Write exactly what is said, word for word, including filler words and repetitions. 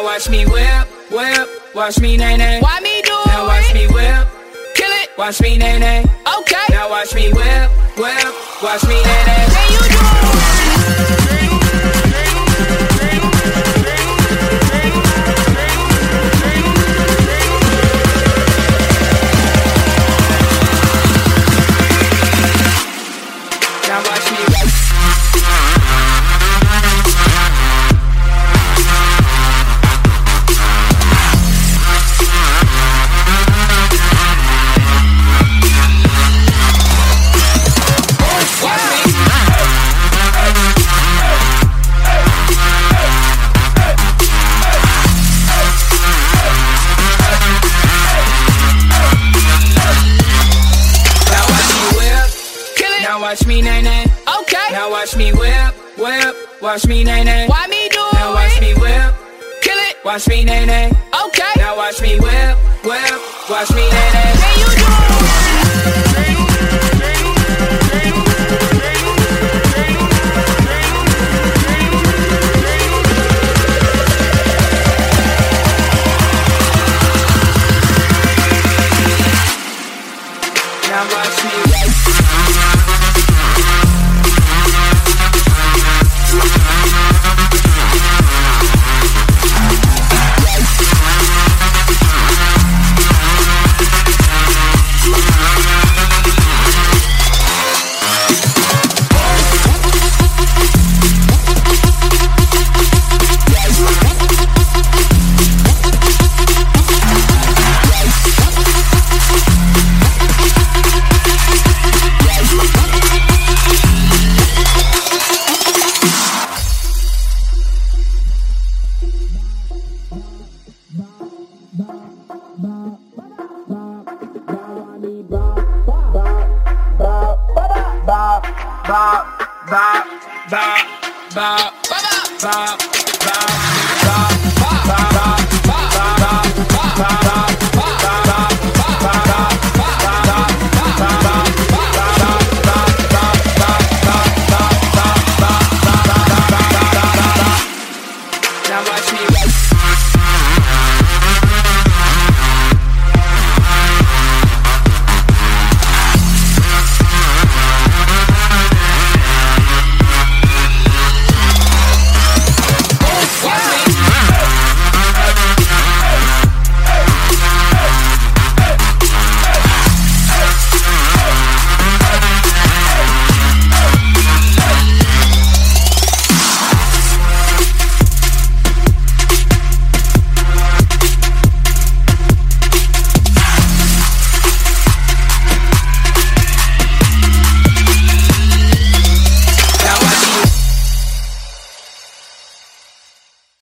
watch me whip, whip, watch me nay nay. Why me do Now it? watch me whip, Kill it. watch me nay nay. Okay. Now watch me whip, whip, watch me nay nay. Then you do it. Now watch me whip. Now watch me nay nay. Okay. Now watch me whip, whip, watch me nay nay. Why me do Now it? watch me whip, Kill it. watch me nay nay. Okay. Now watch me whip, whip, watch me nay nay. Then you do it. Now watch me whip. Now watch me.